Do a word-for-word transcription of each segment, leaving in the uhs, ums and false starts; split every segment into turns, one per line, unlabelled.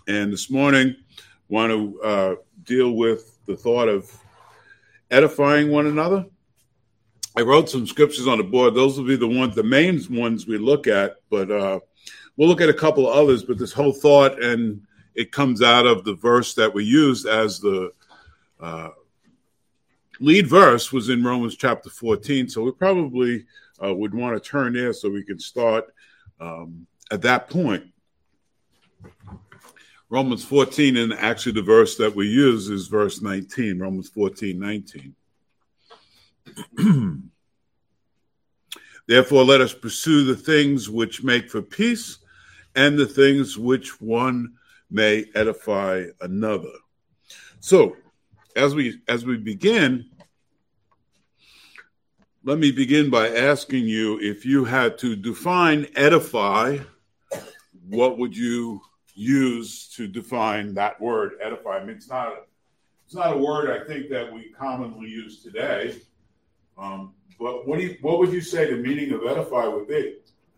And this morning, want to uh, deal with the thought of edifying one another. I wrote some scriptures on the board. Those will be the ones, the main ones we look at, but uh, we'll look at a couple of others. But this whole thought, and it comes out of the verse that we used as the uh, lead verse, was in Romans chapter fourteen. So we probably uh, would want to turn there so we can start um, at that point. Romans fourteen, and actually the verse that we use is verse nineteen, Romans fourteen, nineteen. Therefore, let us pursue the things which make for peace and the things which one may edify another. So, as we as we begin, let me begin by asking you, if you had to define edify, what would you use to define that word, edify? I mean, it's not a, it's not a word I think that we commonly use today. Um, but what do you, what would you say the meaning of edify would be?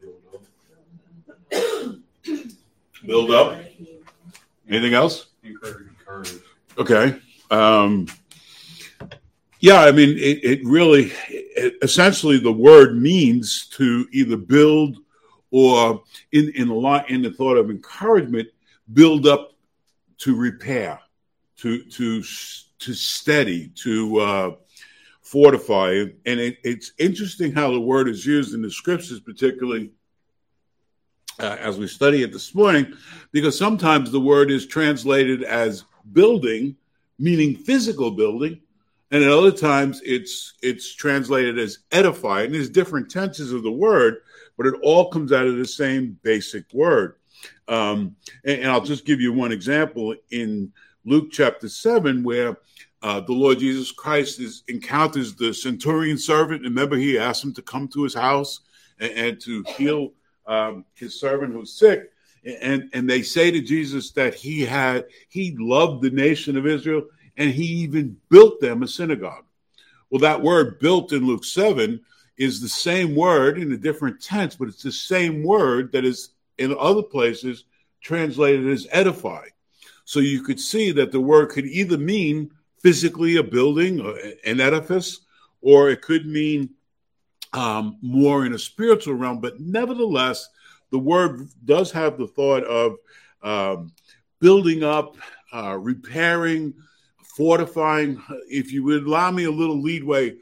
Build up. Anything else?
Encourage. Encourage.
Okay. Um, yeah, I mean, it, it really, it, essentially, the word means to either build or, in in a lot in the thought of encouragement, build up to repair, to to to steady, to uh, fortify. And it, it's interesting how the word is used in the scriptures, particularly uh, as we study it this morning, because sometimes the word is translated as building, meaning physical building, and at other times it's it's translated as edify. And there's different tenses of the word, but it all comes out of the same basic word. Um, and, and I'll just give you one example in Luke chapter seven, where uh, the Lord Jesus Christ is, encounters the centurion servant. Remember, he asked him to come to his house and, and to heal um, his servant who's sick. And, and they say to Jesus that he had, he loved the nation of Israel, and he even built them a synagogue. Well, that word built in Luke seven is the same word in a different tense, but it's the same word that is in other places translated as edify. So you could see that the word could either mean physically a building, or an edifice, or it could mean um, more in a spiritual realm. But nevertheless, the word does have the thought of um, building up, uh, repairing, fortifying. If you would allow me a little leadway,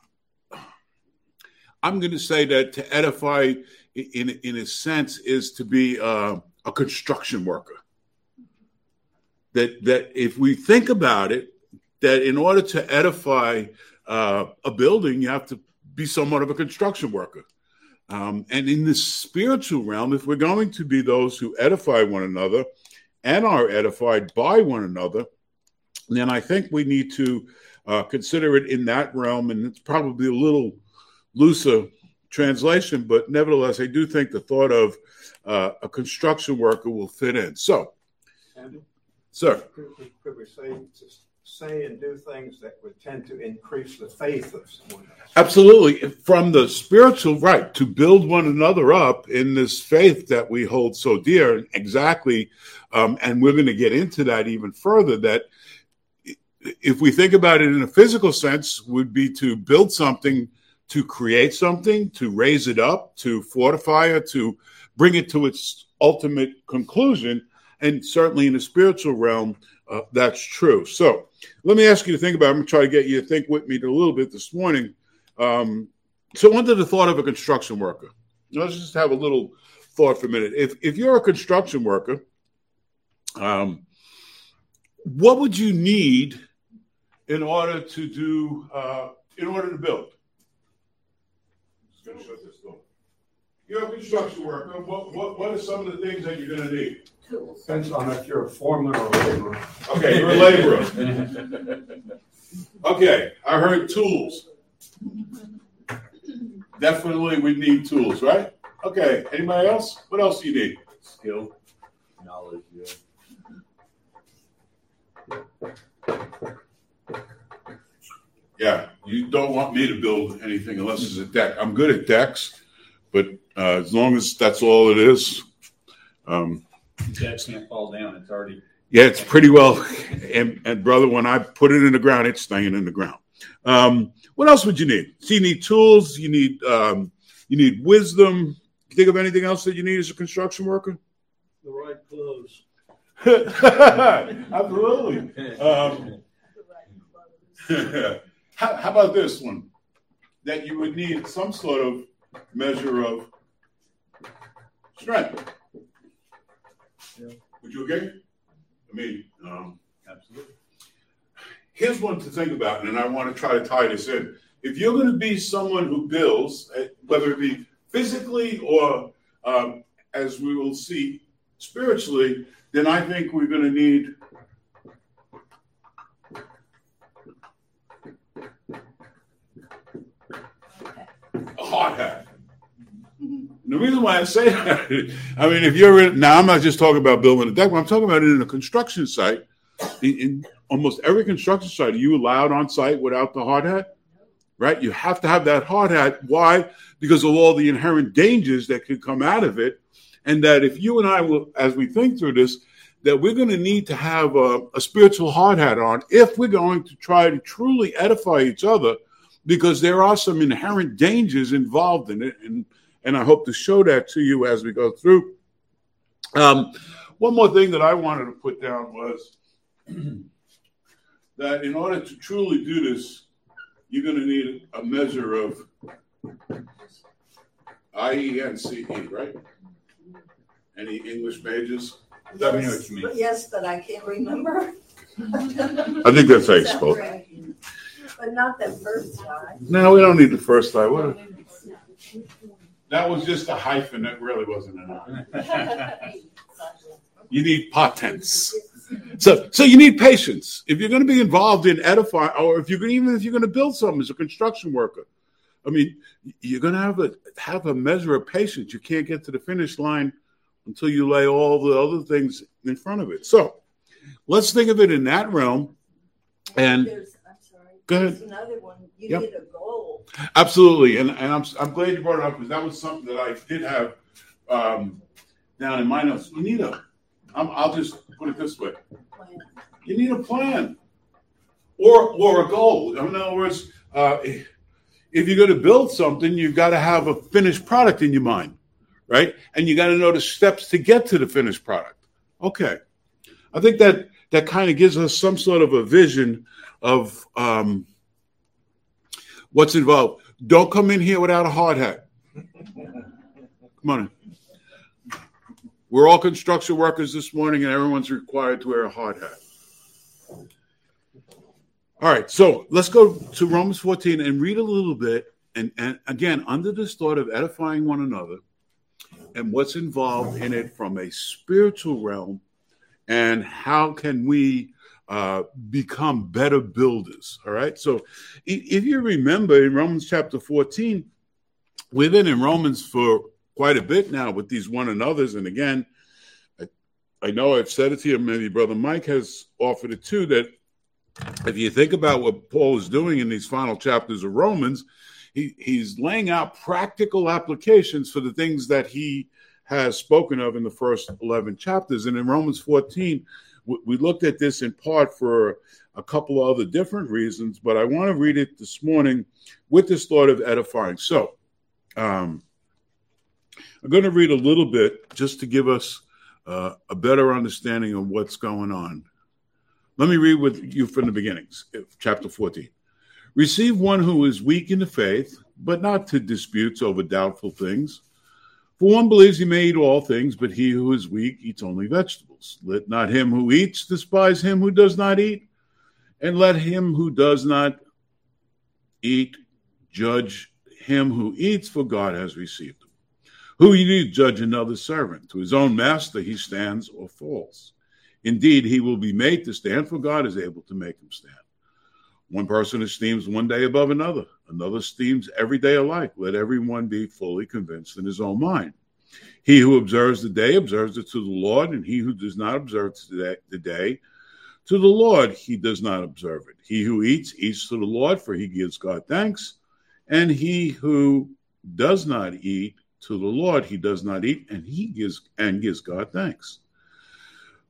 I'm going to say that to edify, in in a sense, is to be uh, a construction worker. That that if we think about it, that in order to edify uh, a building, you have to be somewhat of a construction worker. Um, and in the spiritual realm, if we're going to be those who edify one another and are edified by one another, then I think we need to uh, consider it in that realm. And it's probably a little looser translation, but nevertheless, I do think the thought of uh, a construction worker will fit in. So,
Andy,
sir.
Could we, could we say, say and do things that would tend to increase the faith of someone else?
Absolutely. From the spiritual, right, to build one another up in this faith that we hold so dear. Exactly. Um, and we're going to get into that even further, that if we think about it in a physical sense, would be to build something, to create something, to raise it up, to fortify it, to bring it to its ultimate conclusion. And certainly in the spiritual realm, uh, that's true. So let me ask you to think about it. I'm going to try to get you to think with me a little bit this morning. Um, so under the thought of a construction worker, let's just have a little thought for a minute. If, if you're a construction worker, um, what would you need in order to do, uh, in order to build? Just going to shut this door. You're a construction worker. What, what, what are some of the things that you're going to need?
Tools. Depends on if you're a foreman or a laborer.
Okay, you're a laborer. Okay, I heard tools. Definitely we need tools, right? Okay, anybody else? What else do you need?
Skill, knowledge, yeah.
Yeah, you don't want me to build anything unless it's a deck. I'm good at decks, but uh, as long as that's all it is, um,
That can't fall down. It's already.
Yeah, it's pretty well. And, and brother, when I put it in the ground, it's staying in the ground. Um, what else would you need? So you need tools. You need um, you need wisdom. You think of anything else that you need as a construction worker?
The right clothes.
Absolutely. Um, how, how about this one? That you would need some sort of measure of strength.
Yeah.
Would you agree? I mean, um,
Absolutely.
here's one to think about, and I want to try to tie this in. If you're going to be someone who builds, whether it be physically or, um, as we will see, spiritually, then I think we're going to need a hard hat. And the reason why I say that, I mean, if you're in, now I'm not just talking about building a deck, but I'm talking about it in a construction site. In, in almost every construction site, are you allowed on site without the hard hat? Right? You have to have that hard hat. Why? Because of all the inherent dangers that could come out of it. And that if you and I will, as we think through this, that we're going to need to have a, a spiritual hard hat on if we're going to try to truly edify each other, because there are some inherent dangers involved in it. And, and I hope to show that to you as we go through. Um, one more thing that I wanted to put down was that in order to truly do this, you're going to need a measure of I E N C E, right? Any English majors? Let me know what you mean.
Yes, but I can't remember.
I think that's how you spell it.
But not the first time.
No, we don't need the first time. What? That was just a hyphen. That really wasn't enough. You need potence. So, so you need patience. If you're going to be involved in edify, or if you're even if you're going to build something as a construction worker, I mean, you're going to have a have a measure of patience. You can't get to the finish line until you lay all the other things in front of it. So, let's think of it in that realm. And
There's, I'm sorry.
Go ahead.
There's another one. You
Yep.
need a goal.
Absolutely, and and I'm I'm glad you brought it up, because that was something that I did have um, down in my notes. You need a. I'm, I'll just put it this way.
Plan.
You need a plan, or or a goal. In other words, uh, if you're going to build something, you've got to have a finished product in your mind, right? And you got to know the steps to get to the finished product. Okay, I think that that kind of gives us some sort of a vision of um, what's involved. Don't come in here without a hard hat. Come on in. We're all construction workers this morning, and everyone's required to wear a hard hat. All right, so let's go to Romans fourteen and read a little bit. And, and again, under this thought of edifying one another and what's involved in it from a spiritual realm, and how can we uh, become better builders. All right, so if you remember in Romans chapter fourteen, we've been in Romans for quite a bit now with these one another's. And again, I, I know I've said it to you, maybe Brother Mike has offered it too, that if you think about what Paul is doing in these final chapters of Romans, he, he's laying out practical applications for the things that he has spoken of in the first eleven chapters. And in Romans fourteen, we, we looked at this in part for a couple of other different reasons, but I want to read it this morning with this thought of edifying. So, um, I'm going to read a little bit just to give us uh, a better understanding of what's going on. Let me read with you from the beginnings, chapter fourteen. Receive one who is weak in the faith, but not to disputes over doubtful things. For one believes he may eat all things, but he who is weak eats only vegetables. Let not him who eats despise him who does not eat, and let him who does not eat judge him who eats, for God has received him. Who indeed judge another servant? To his own master he stands or falls. Indeed, he will be made to stand, for God is able to make him stand. One person esteems one day above another. Another esteems every day alike. Let everyone be fully convinced in his own mind. He who observes the day observes it to the Lord, and he who does not observe the day, to the Lord he does not observe it. He who eats, eats to the Lord, for he gives God thanks. And he who does not eat, to the Lord he does not eat, and he gives and gives God thanks.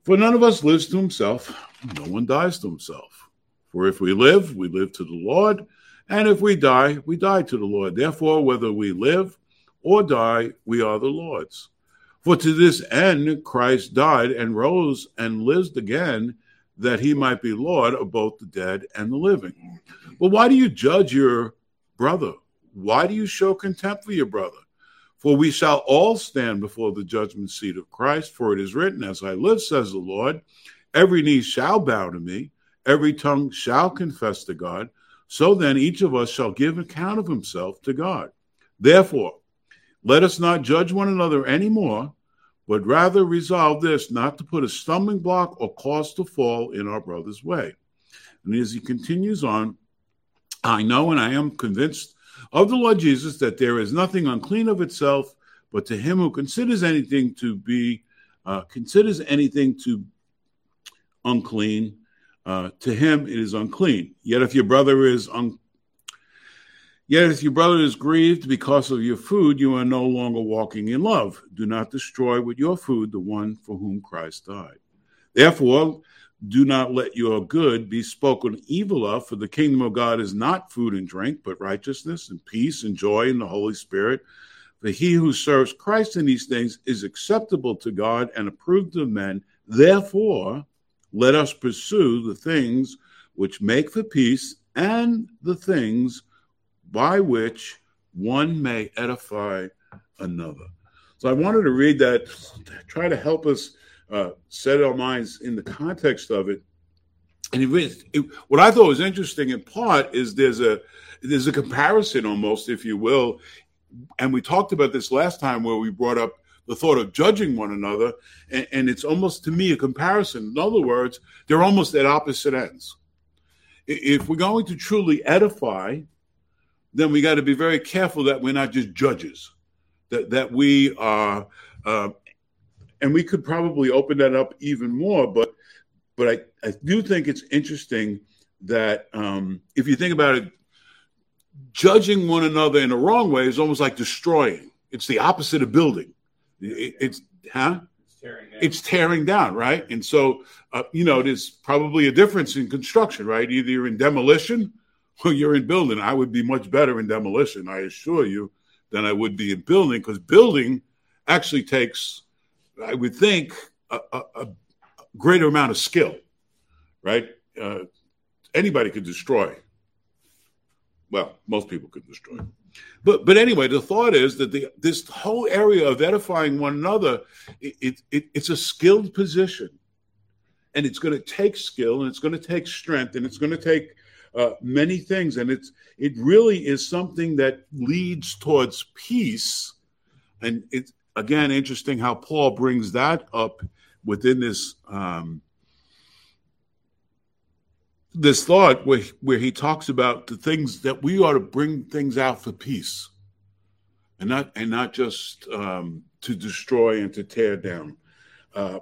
For none of us lives to himself, no one dies to himself. For if we live, we live to the Lord, and if we die, we die to the Lord. Therefore, whether we live or die, we are the Lord's. For to this end Christ died and rose and lives again, that he might be Lord of both the dead and the living. Well, why do you judge your brother? Why do you show contempt for your brother? For we shall all stand before the judgment seat of Christ. For it is written, as I live, says the Lord, every knee shall bow to me, every tongue shall confess to God. So then each of us shall give account of himself to God. Therefore, let us not judge one another anymore, but rather resolve this, not to put a stumbling block or cause to fall in our brother's way. And as he continues on, I know and I am convinced of the Lord Jesus that there is nothing unclean of itself, but to him who considers anything to be, uh, considers anything to unclean, uh, to him it is unclean. Yet if your brother is un- Yet if your brother is grieved because of your food, you are no longer walking in love. Do not destroy with your food the one for whom Christ died. Therefore, do not let your good be spoken evil of, for the kingdom of God is not food and drink, but righteousness and peace and joy in the Holy Spirit. For he who serves Christ in these things is acceptable to God and approved of men. Therefore, let us pursue the things which make for peace and the things by which one may edify another. So I wanted to read that, try to help us uh, set our minds in the context of it. And it, it, what I thought was interesting in part is there's a there's a comparison almost, if you will. And we talked about this last time where we brought up the thought of judging one another. And, and it's almost, to me, a comparison. In other words, they're almost at opposite ends. If we're going to truly edify, then we got to be very careful that we're not just judges, that that we are, uh, and we could probably open that up even more. But but I, I do think it's interesting that um, if you think about it, judging one another in the wrong way is almost like destroying. It's the opposite of building. It, it's huh?
It's tearing down.
It's tearing down, right? And so uh, you know, there's probably a difference in construction, right? Either you're in demolition, well, you're in building. I would be much better in demolition, I assure you, than I would be in building, because building actually takes, I would think, a, a, a greater amount of skill, right? Uh, anybody could destroy. Well, most people could destroy. But but anyway, the thought is that the, this whole area of edifying one another, it, it, it, it's a skilled position. And it's going to take skill, and it's going to take strength, and it's going to take Uh, many things, and it's it really is something that leads towards peace. And it's again interesting how Paul brings that up within this um, this thought where where he talks about the things that we ought to bring things out for peace, and not and not just um, to destroy and to tear down. Uh,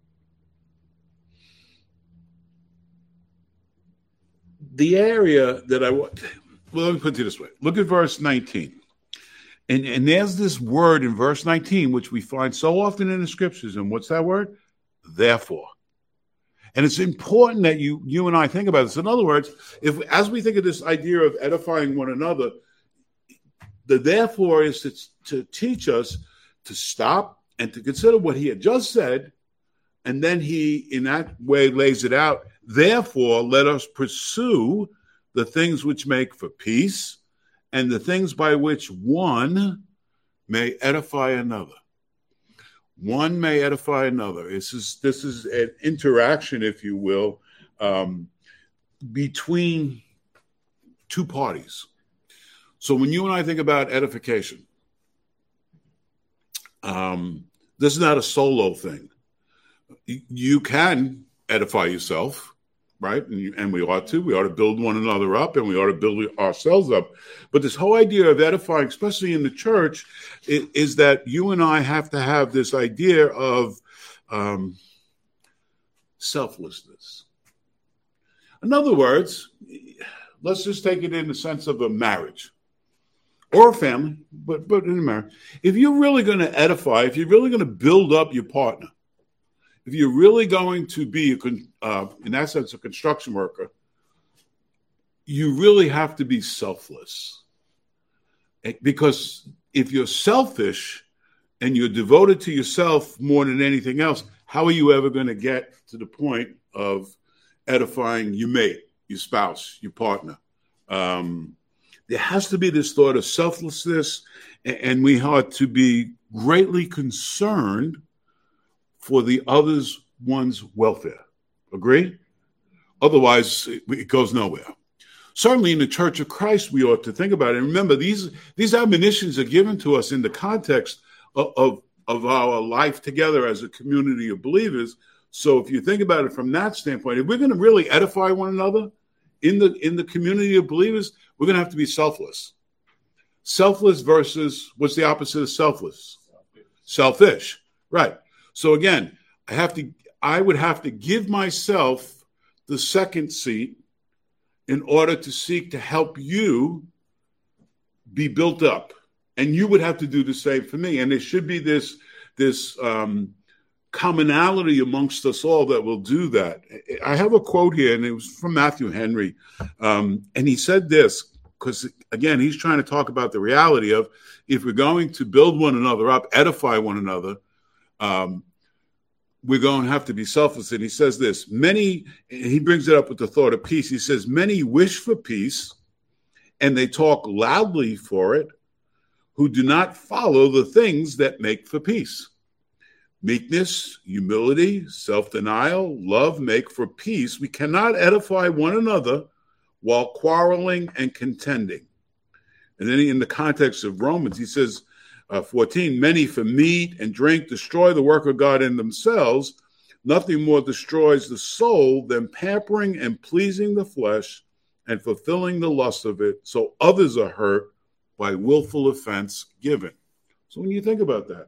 The area that I want, well, let me put it this way. Look at verse nineteen. And, and there's this word in verse nineteen, which we find so often in the scriptures. And what's that word? Therefore. And it's important that you you and I think about this. In other words, if as we think of this idea of edifying one another, the therefore is to, to teach us to stop and to consider what he had just said. And then he, in that way, lays it out. Therefore, let us pursue the things which make for peace and the things by which one may edify another. One may edify another. This is this is an interaction, if you will, um, between two parties. So when you and I think about edification, um, this is not a solo thing. You can edify yourself, right? And, you, and we ought to. We ought to build one another up, and we ought to build ourselves up. But this whole idea of edifying, especially in the church, is, is that you and I have to have this idea of um, selflessness. In other words, let's just take it in the sense of a marriage or a family, but, but in a marriage. If you're really going to edify, if you're really going to build up your partner, if you're really going to be, a, uh, in that sense, a construction worker, you really have to be selfless. Because if you're selfish and you're devoted to yourself more than anything else, how are you ever going to get to the point of edifying your mate, your spouse, your partner? Um, there has to be this thought of selflessness, and we ought to be greatly concerned for the other's one's welfare. Agree? Otherwise, it goes nowhere. Certainly in the Church of Christ, we ought to think about it. And remember, these, these admonitions are given to us in the context of, of, of our life together as a community of believers. So if you think about it from that standpoint, if we're going to really edify one another in the, in the community of believers, we're going to have to be selfless. Selfless versus, what's the opposite of selfless? Selfish. Selfish. Right. So again, I have to, I would have to give myself the second seat in order to seek to help you be built up. And you would have to do the same for me. And there should be this, this um, commonality amongst us all that will do that. I have a quote here, and it was from Matthew Henry. Um, and he said this, because, again, he's trying to talk about the reality of if we're going to build one another up, edify one another, um, we're going to have to be selfless. And he says this, many, he brings it up with the thought of peace. He says, many wish for peace, and they talk loudly for it, who do not follow the things that make for peace. Meekness, humility, self-denial, love make for peace. We cannot edify one another while quarreling and contending. And then in the context of Romans, he says, Uh, fourteen, many for meat and drink destroy the work of God in themselves. Nothing more destroys the soul than pampering and pleasing the flesh and fulfilling the lust of it, so others are hurt by willful offense given. So when you think about that,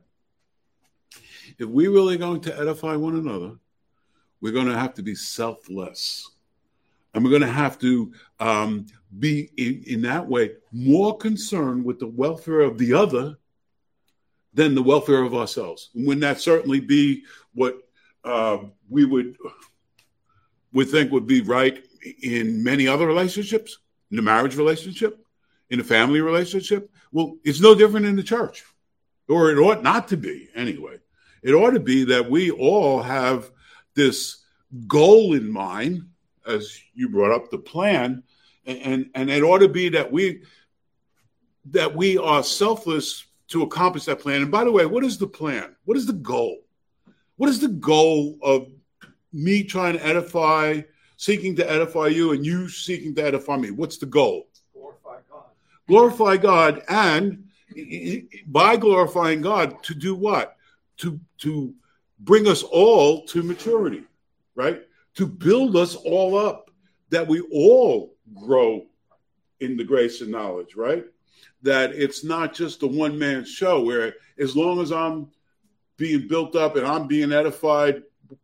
if we're really going to edify one another, we're going to have to be selfless. And we're going to have to um, be, in, in that way, more concerned with the welfare of the other than the welfare of ourselves. Wouldn't that certainly be what uh, we would would think would be right in many other relationships, in the marriage relationship, in the family relationship? Well, it's no different in the church, or it ought not to be anyway. It ought to be that we all have this goal in mind, as you brought up, the plan, and, and, and it ought to be that we that we are selfless to accomplish that plan. And by the way, what is the plan? What is the goal? What is the goal of me trying to edify, seeking to edify you, and you seeking to edify me? What's the goal?
Glorify God.
Glorify God, and by glorifying God, to do what? To, to bring us all to maturity, right? To build us all up, that we all grow in the grace and knowledge, right? That it's not just a one-man show where as long as I'm being built up and I'm being edified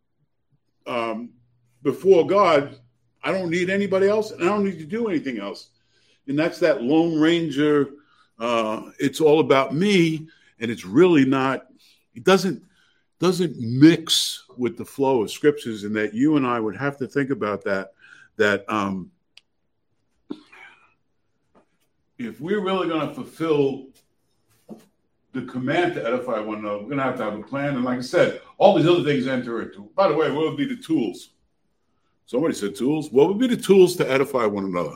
um, before God, I don't need anybody else, and I don't need to do anything else. And that's that Lone Ranger, uh, it's all about me, and it's really not, it doesn't, doesn't mix with the flow of scriptures, and that you and I would have to think about that, that um, if we're really going to fulfill the command to edify one another, we're going to have to have a plan. And like I said, all these other things enter into. By the way, what would be the tools? Somebody said tools. What would be the tools to edify one another?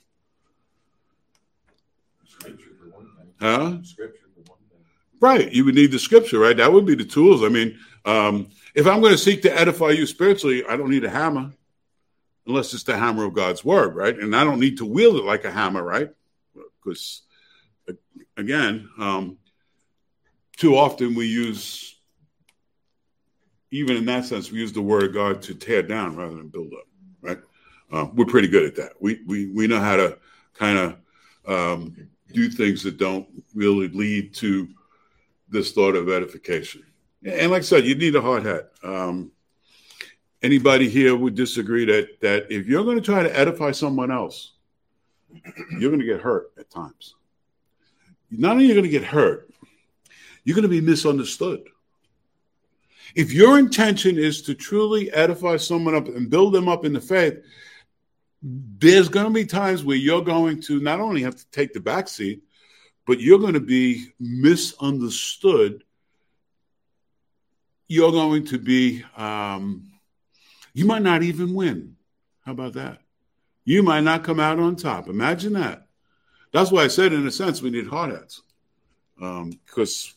Scripture for one thing.
Huh?
Scripture for one thing.
Right. You would need the scripture, right? That would be the tools. I mean, um, if I'm going to seek to edify you spiritually, I don't need a hammer, unless it's the hammer of God's word, right? And I don't need to wield it like a hammer, right? Because, again, um, too often we use, even in that sense, we use the word of God to tear down rather than build up, right? Uh, we're pretty good at that. We we we know how to kind of um, do things that don't really lead to this thought of edification. And like I said, you need a hard hat. Um, anybody here would disagree that that if you're going to try to edify someone else, you're going to get hurt at times. Not only are you going to get hurt, you're going to be misunderstood. If your intention is to truly edify someone up and build them up in the faith, there's going to be times where you're going to not only have to take the back seat, but you're going to be misunderstood. You're going to be, um, you might not even win. How about that? You might not come out on top. Imagine that. That's why I said, in a sense, we need hard hats. Um, because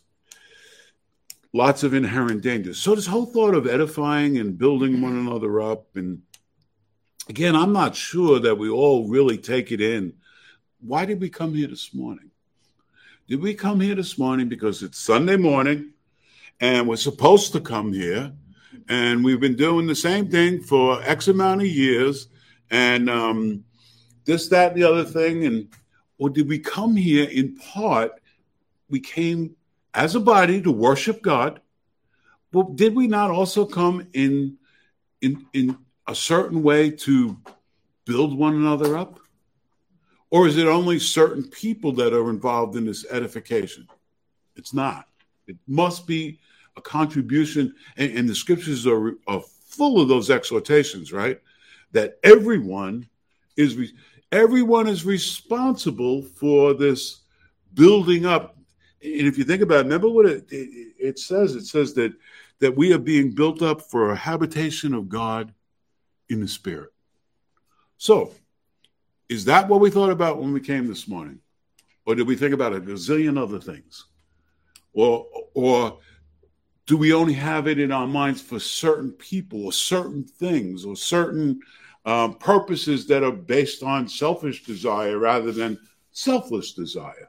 lots of inherent dangers. So this whole thought of edifying and building one another up, and again, I'm not sure that we all really take it in. Why did we come here this morning? Did we come here this morning because it's Sunday morning and we're supposed to come here and we've been doing the same thing for X amount of years and um, this, that, and the other thing? And or did we come here in part, we came as a body to worship God, but did we not also come in, in, in a certain way to build one another up? Or is it only certain people that are involved in this edification? It's not. It must be a contribution, and, and the scriptures are, are full of those exhortations, right? That everyone is re- everyone is responsible for this building up. And if you think about it, remember what it, it, it says? It says that, that we are being built up for a habitation of God in the Spirit. So, is that what we thought about when we came this morning? Or did we think about a gazillion other things? Or, or do we only have it in our minds for certain people or certain things or certain um, purposes that are based on selfish desire rather than selfless desire?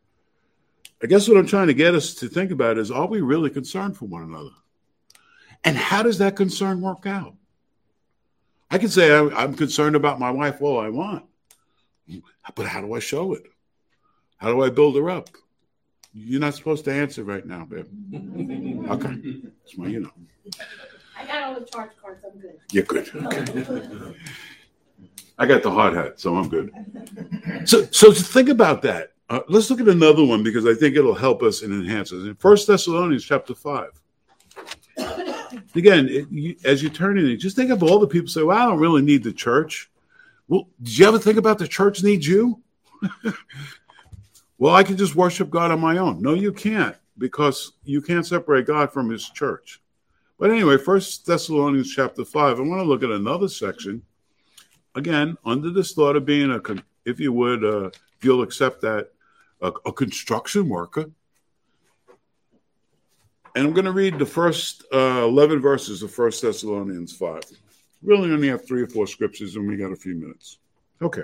I guess what I'm trying to get us to think about is, are we really concerned for one another? And how does that concern work out? I can say I'm concerned about my wife all I want, but how do I show it? How do I build her up? You're not supposed to answer right now, babe. Okay. That's why you know.
I got all the charge cards. I'm good.
You're good. Okay. I got the hard hat, so I'm good. So, so to think about that. Uh, let's look at another one because I think it'll help us and enhance us. In First Thessalonians chapter five. Again, it, you, as you turn in it, just think of all the people who say, well, I don't really need the church. Well, did you ever think about the church needs you? Well, I can just worship God on my own. No, you can't, because you can't separate God from his church. But anyway, First Thessalonians chapter five, I want to look at another section. Again, under this thought of being, a, if you would, uh, if you'll accept that, a, a construction worker. And I'm going to read the first uh, eleven verses of First Thessalonians five. Really only have three or four scriptures, and we got a few minutes. Okay.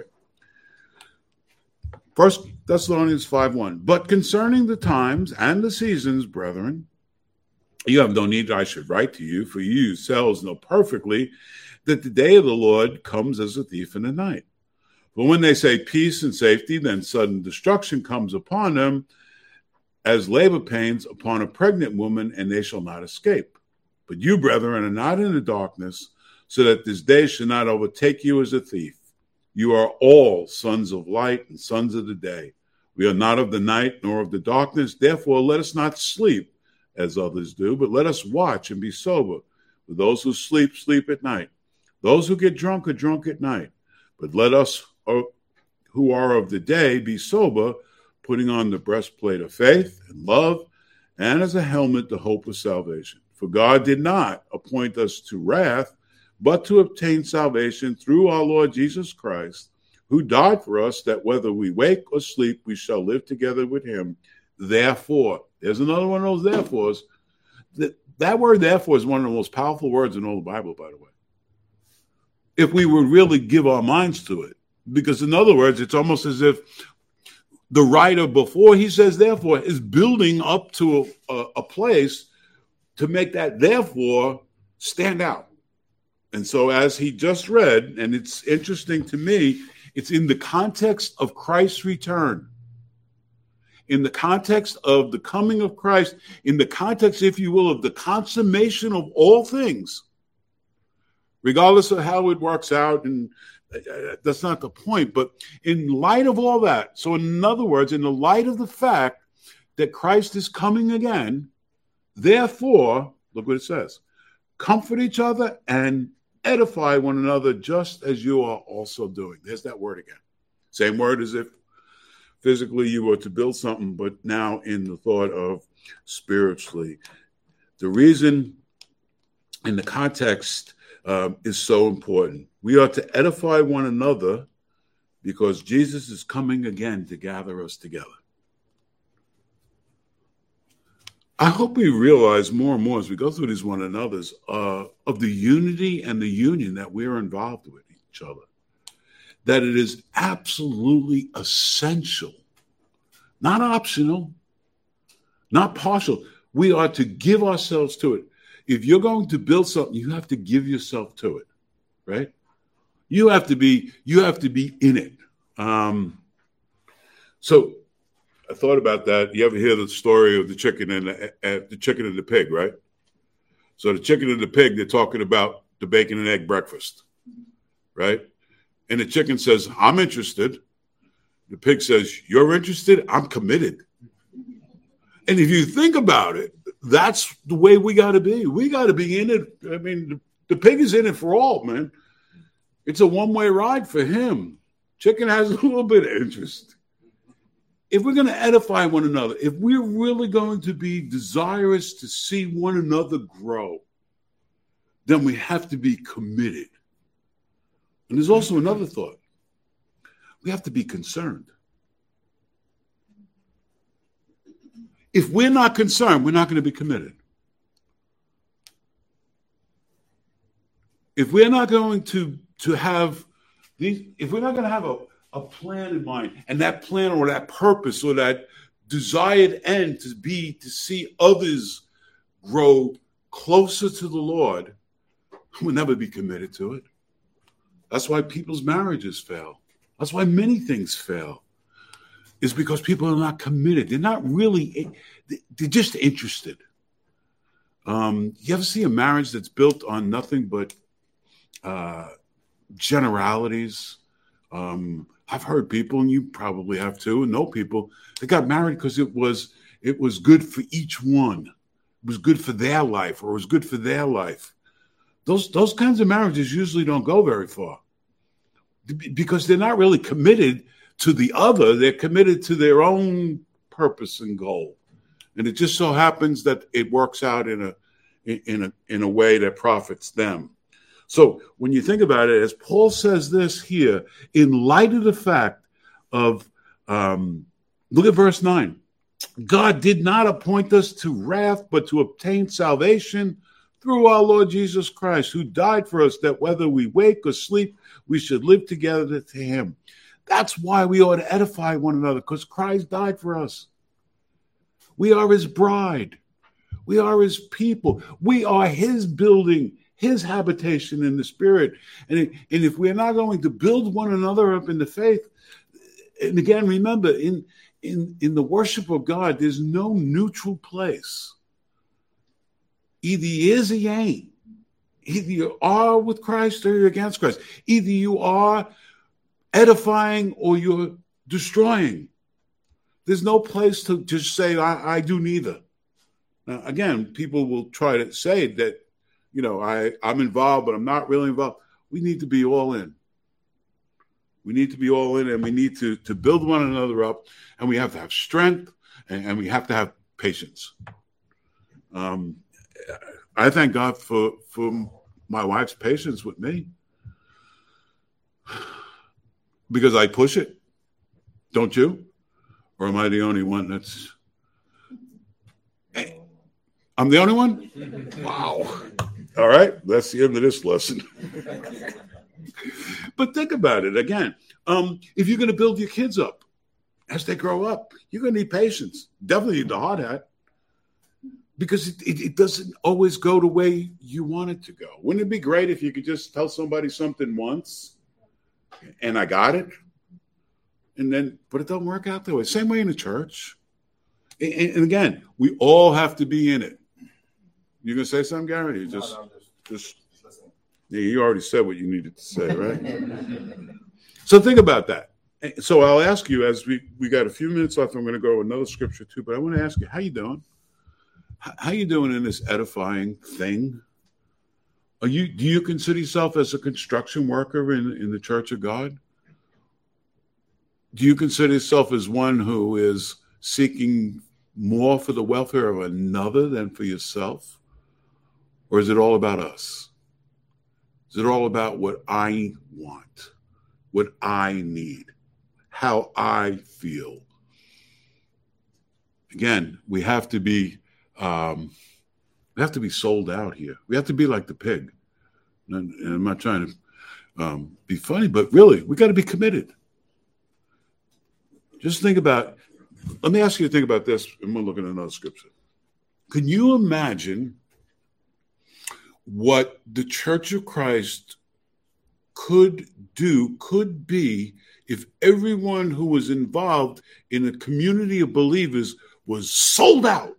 First Thessalonians five one. But concerning the times and the seasons, brethren, you have no need I should write to you, for you yourselves know perfectly that the day of the Lord comes as a thief in the night. But when they say peace and safety, then sudden destruction comes upon them, as labor pains upon a pregnant woman, and they shall not escape. But you, brethren, are not in the darkness, so that this day should not overtake you as a thief. You are all sons of light and sons of the day. We are not of the night nor of the darkness. Therefore, let us not sleep as others do, but let us watch and be sober. For those who sleep, sleep at night. Those who get drunk are drunk at night. But let us who are of the day be sober, putting on the breastplate of faith and love, and as a helmet the hope of salvation. For God did not appoint us to wrath, but to obtain salvation through our Lord Jesus Christ, who died for us, that whether we wake or sleep, we shall live together with him. Therefore, there's another one of those therefores. That, that word therefore is one of the most powerful words in all the Bible, by the way. If we would really give our minds to it. Because in other words, it's almost as if the writer, before he says therefore, is building up to a, a, a place to make that therefore stand out. And so as he just read, and it's interesting to me, it's in the context of Christ's return. In the context of the coming of Christ, in the context, if you will, of the consummation of all things, regardless of how it works out, and that's not the point, but in light of all that, so in other words, in the light of the fact that Christ is coming again, therefore, Look what it says. Comfort each other and edify one another just as you are also doing. There's that word again. Same word as if physically you were to build something, but now in the thought of spiritually. The reason in the context uh, is so important. We are to edify one another because Jesus is coming again to gather us together. I hope we realize more and more as we go through these one another's uh, of the unity and the union that we're involved with each other. That it is absolutely essential, not optional, not partial. We are to give ourselves to it. If you're going to build something, you have to give yourself to it, right? You have to be, you have to be in it. Um, so I thought about that. You ever hear the story of the chicken and the, uh, the chicken and the pig, right? So the chicken and the pig, they're talking about the bacon and egg breakfast, right? And the chicken says, I'm interested. The pig says, you're interested? I'm committed. And if you think about it, that's the way we got to be. We got to be in it. I mean, the, the pig is in it for all, man. It's a one-way ride for him. Chicken has a little bit of interest. If we're going to edify one another, if we're really going to be desirous to see one another grow, then we have to be committed. And there's also another thought. We have to be concerned. If we're not concerned, we're not going to be committed. If we're not going to, to have these, if we're not going to have a, a plan in mind, and that plan or that purpose or that desired end to be to see others grow closer to the Lord, we'll never be committed to it. That's why people's marriages fail. That's why many things fail. Is because people are not committed. They're not really, they're just interested. Um, you ever see a marriage that's built on nothing but uh, generalities? Um, I've heard people, and you probably have too, and know people that got married because it was it was good for each one. It was good for their life, or it was good for their life. Those those kinds of marriages usually don't go very far because they're not really committed to the other. They're committed to their own purpose and goal. And it just so happens that it works out in a in a in a way that profits them. So when you think about it, as Paul says this here, in light of the fact of um, look at verse nine. God did not appoint us to wrath, but to obtain salvation through our Lord Jesus Christ, who died for us, that whether we wake or sleep, we should live together to him. That's why we ought to edify one another, because Christ died for us. We are his bride. We are his people. We are his building, his habitation in the spirit. And, and if we're not going to build one another up in the faith, and again, remember, in, in, in the worship of God, there's no neutral place. Either he is or he ain't. Either you are with Christ or you're against Christ. Either you are edifying or you're destroying. There's no place to just say, I, I do neither. Now, again, people will try to say that, you know, I, I'm involved, but I'm not really involved. We need to be all in. We need to be all in, and we need to, to build one another up, and we have to have strength, and, and we have to have patience. Um, I thank God for, for my wife's patience with me. Because I push it. Don't you? Or am I the only one that's... Hey, I'm the only one? Wow. All right, that's the end of this lesson. But think about it again. Um, if you're going to build your kids up as they grow up, you're going to need patience. Definitely need the hard hat. Because it, it, it doesn't always go the way you want it to go. Wouldn't it be great if you could just tell somebody something once and I got it? And then, but it don't work out that way. Same way in the church. And, and again, we all have to be in it. You gonna say something, Gary? You just, no, no, just, just yeah, you already said what you needed to say, right? So think about that. So I'll ask you, as we, we got a few minutes left, I'm going to go another scripture too, but I want to ask you, how you doing? how you doing in this edifying thing? Are you, do you consider yourself as a construction worker in, in the Church of God? Do you consider yourself as one who is seeking more for the welfare of another than for yourself? Or is it all about us? Is it all about what I want, what I need, how I feel? Again, we have to be um, we have to be sold out here. We have to be like the pig. And, and I'm not trying to um, be funny, but really, we got to be committed. Just think about, let me ask you to think about this, and we'll look at another scripture. Can you imagine what the Church of Christ could do, could be, if everyone who was involved in a community of believers was sold out,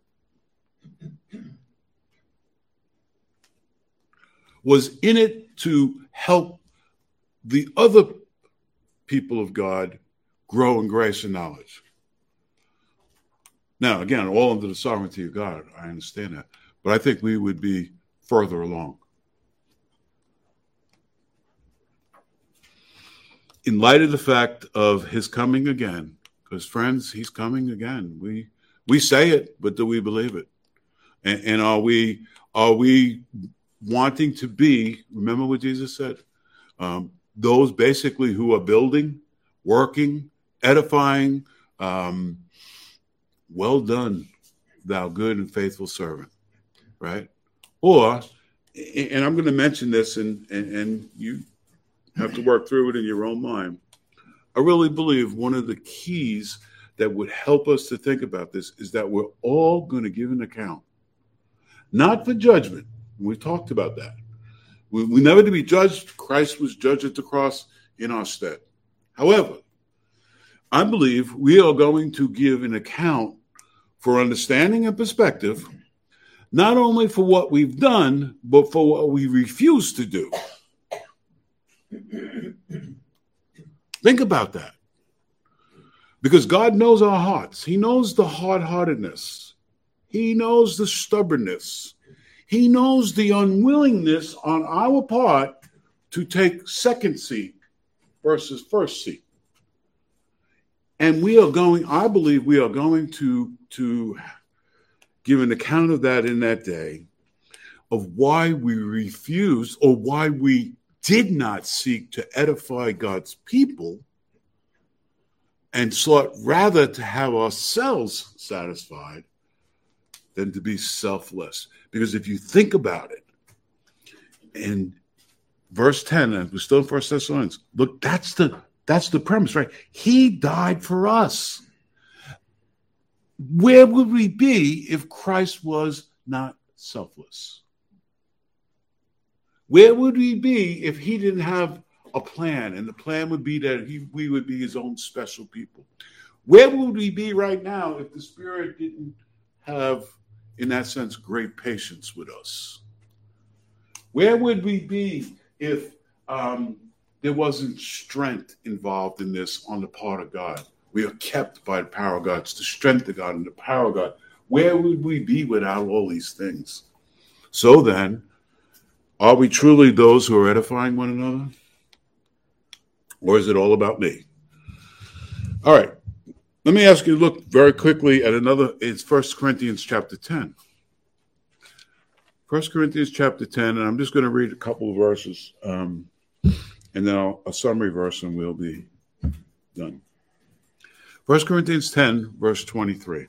was in it to help the other people of God grow in grace and knowledge? Now, again, all under the sovereignty of God, I understand that. But I think we would be further along. In light of the fact of his coming again, because friends, he's coming again. We we say it, but do we believe it? And, and are we are we wanting to be? Remember what Jesus said: um, those basically who are building, working, edifying. Um, well done, thou good and faithful servant. Right? Or, and I'm going to mention this, and, and and you have to work through it in your own mind. I really believe one of the keys that would help us to think about this is that we're all going to give an account, not for judgment. We talked about that. We, we never to be judged. Christ was judged at the cross in our stead. However, I believe we are going to give an account for understanding and perspective, not only for what we've done, but for what we refuse to do. Think about that. Because God knows our hearts. He knows the hard-heartedness. He knows the stubbornness. He knows the unwillingness on our part to take second seat versus first seat. And we are going, I believe we are going to, to give an account of that in that day, of why we refused or why we did not seek to edify God's people and sought rather to have ourselves satisfied than to be selfless. Because if you think about it, in verse ten, and we're still in First Thessalonians, look, that's the that's the premise, right? He died for us. Where would we be if Christ was not selfless? Where would we be if he didn't have a plan? And the plan would be that he, we would be his own special people. Where would we be right now if the Spirit didn't have, in that sense, great patience with us? Where would we be if um, there wasn't strength involved in this on the part of God? We are kept by the power of God. It's the strength of God and the power of God. Where would we be without all these things? So then, are we truly those who are edifying one another? Or is it all about me? All right. Let me ask you to look very quickly at another. It's First Corinthians chapter ten. First Corinthians chapter ten, and I'm just going to read a couple of verses, um, and then I'll, a summary verse, and we'll be done. First Corinthians ten, verse twenty-three.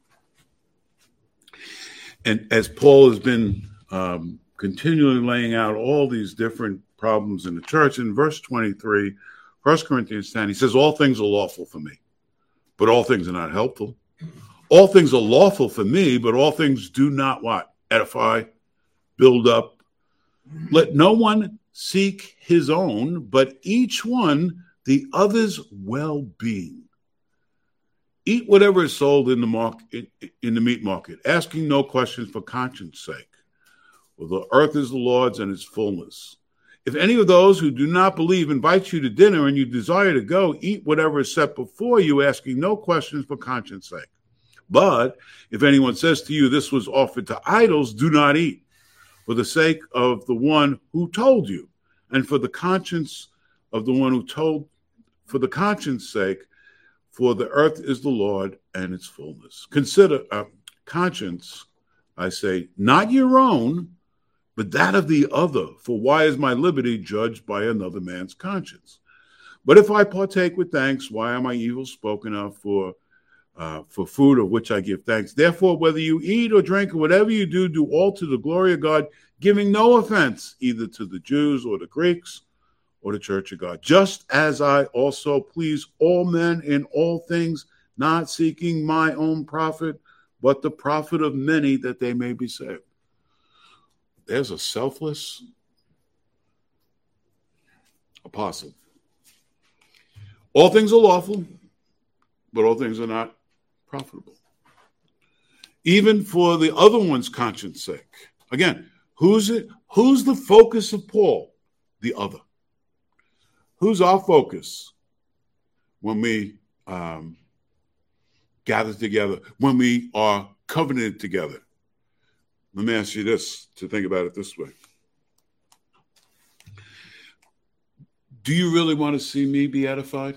And as Paul has been um, continually laying out all these different problems in the church, in verse twenty-three, First Corinthians ten, he says, all things are lawful for me, but all things are not helpful. All things are lawful for me, but all things do not what? Edify, build up. Let no one seek his own, but each one the other's well-being. Eat whatever is sold in the market, in the meat market, asking no questions for conscience sake. For the earth is the Lord's and its fullness. If any of those who do not believe invite you to dinner and you desire to go, eat whatever is set before you, asking no questions for conscience sake. But if anyone says to you, this was offered to idols, do not eat, for the sake of the one who told you, and for the conscience of the one who told, for the conscience sake, for the earth is the Lord and its fullness. Consider uh, conscience, I say, not your own, but that of the other. For why is my liberty judged by another man's conscience? But if I partake with thanks, why am I evil spoken of for uh, for food of which I give thanks? Therefore, whether you eat or drink or whatever you do, do all to the glory of God, giving no offense either to the Jews or the Greeks or the church of God, just as I also please all men in all things, not seeking my own profit, but the profit of many, that they may be saved. There's a selfless apostle. All things are lawful, but all things are not profitable. Even for the other one's conscience sake. Again, who's it? Who's the focus of Paul? The other. Who's our focus when we um, gather together, when we are covenanted together? Let me ask you this, to think about it this way. Do you really want to see me be edified?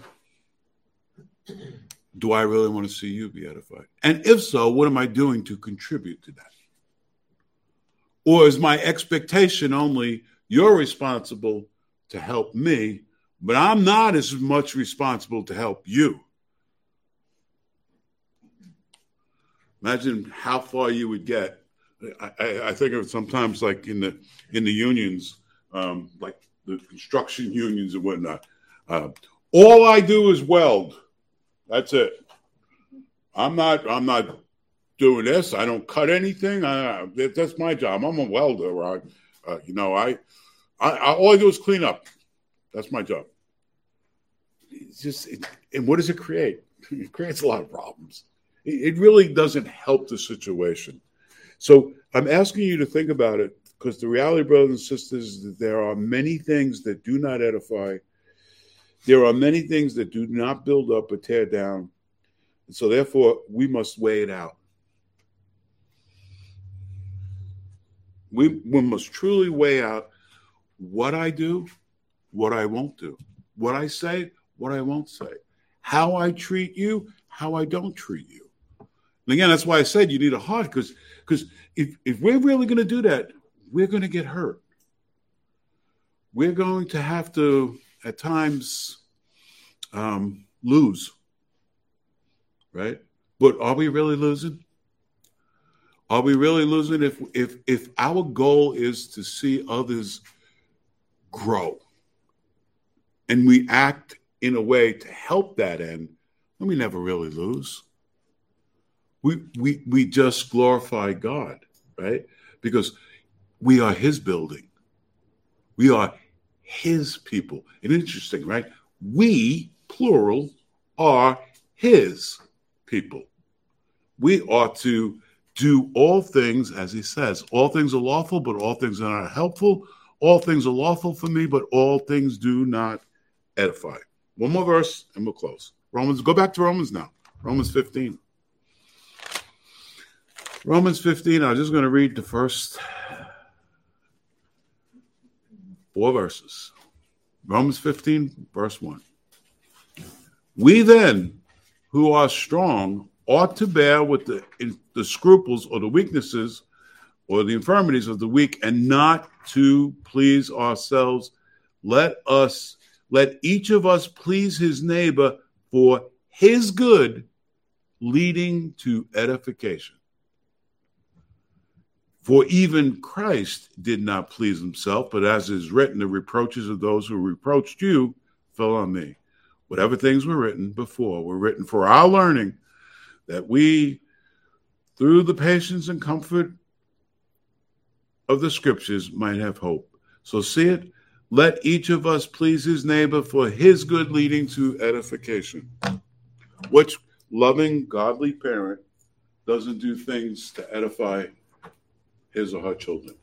Do I really want to see you be edified? And if so, what am I doing to contribute to that? Or is my expectation only you're responsible to help me, but I'm not as much responsible to help you? Imagine how far you would get. I, I, I think of it sometimes like in the in the unions, um, like the construction unions and whatnot. Uh, all I do is weld. That's it. I'm not. I'm not doing this. I don't cut anything. I, that's my job. I'm a welder. I, uh, you know, I, I, I, all I do is clean up. That's my job. It's just, it, and what does it create? It creates a lot of problems. It, it really doesn't help the situation. So I'm asking you to think about it, because the reality, brothers and sisters, is that there are many things that do not edify. There are many things that do not build up or tear down. And so therefore, we must weigh it out. We, we must truly weigh out what I do, what I won't do, what I say, what I won't say, how I treat you, how I don't treat you. And again, that's why I said you need a heart, because because if, if we're really going to do that, we're going to get hurt. We're going to have to, at times, um, lose, right? But are we really losing? Are we really losing if if if our goal is to see others grow and we act in a way to help that end, then we never really lose. We we we just glorify God, right? Because we are his building. We are his people. And interesting, right? We, plural, are his people. We ought to do all things, as he says. All things are lawful, but all things are not helpful. All things are lawful for me, but all things do not edify. One more verse, and we'll close. Romans, go back to Romans now. Romans fifteen. Romans fifteen, I'm just going to read the first four verses. Romans fifteen, verse one. We then, who are strong, ought to bear with the, the scruples or the weaknesses or the infirmities of the weak, and not to please ourselves. Let us, let each of us please his neighbor for his good, leading to edification. For even Christ did not please himself, but as is written, the reproaches of those who reproached you fell on me. Whatever things were written before were written for our learning, that we, through the patience and comfort of the scriptures, might have hope. So see it. Let each of us please his neighbor for his good, leading to edification. Which loving, godly parent doesn't do things to edify his or her children?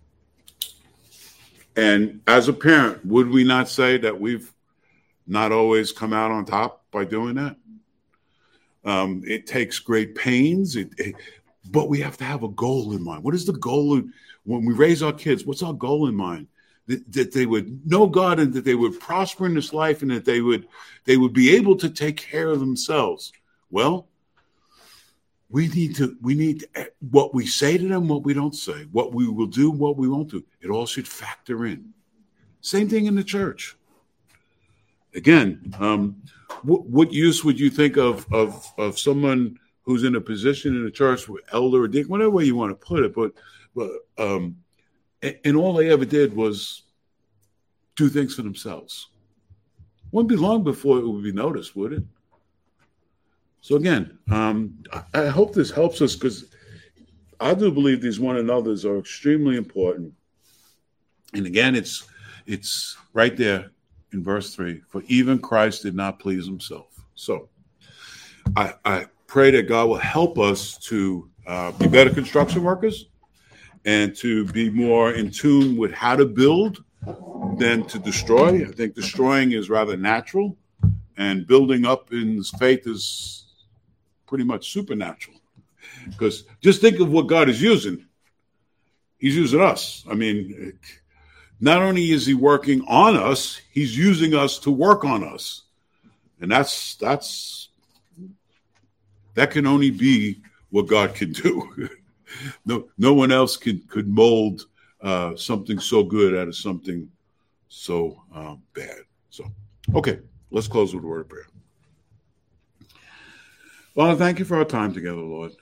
And as a parent, would we not say that we've not always come out on top by doing that? Um, it takes great pains, it, it, but we have to have a goal in mind. What is the goal of, when we raise our kids? What's our goal in mind? That, that they would know God and that they would prosper in this life and that they would they would be able to take care of themselves. Well, we need to we need to, what we say to them, what we don't say, what we will do, what we won't do. It all should factor in. Same thing in the church. Again, um, what, what use would you think of, of of someone who's in a position in the church, with elder or deacon, whatever way you want to put it, but but um, and, and all they ever did was do things for themselves? Wouldn't be long before it would be noticed, would it? So again, um, I, I hope this helps us, because I do believe these one another's are extremely important. And again, it's it's right there in verse three, for even Christ did not please himself. So I, I pray that God will help us to uh, be better construction workers and to be more in tune with how to build than to destroy. I think destroying is rather natural, and building up in faith is pretty much supernatural. Because just think of what God is using. He's using us. I mean, not only is he working on us, he's using us to work on us. And that's that's that can only be what God can do. no no one else can could mold uh, something so good out of something so um, bad. So, okay, let's close with a word of prayer. Father, thank you for our time together, Lord.